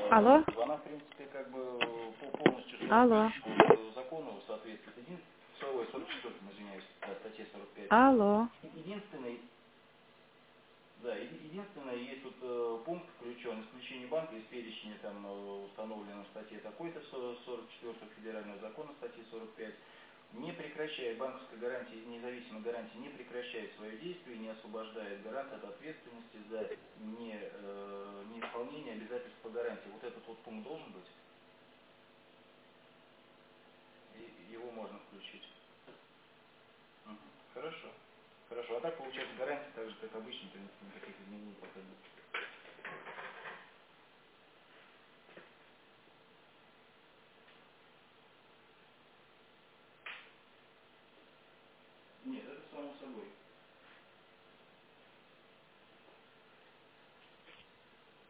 Алло. Она, в принципе, как бы полностью Алло. закону соответствует. Ой, 44, извиняюсь, да, статье 45. Алло. Единственный, да, единственное, есть тут пункт включен, исключение банка из перечня, там, установленном в статье такой-то 44 федерального закона, статьи 45, не прекращает, банковская гарантия, независимая гарантия не прекращает свое действие и не освобождает гаранта от ответственности за неисполнение обязательств по гарантии. Вот этот вот пункт должен быть, и его можно включить. Мгм. Хорошо. Хорошо. А так получается гарантия так же, как обычно, в принципе, никаких изменений пока нет. Нет, это само собой.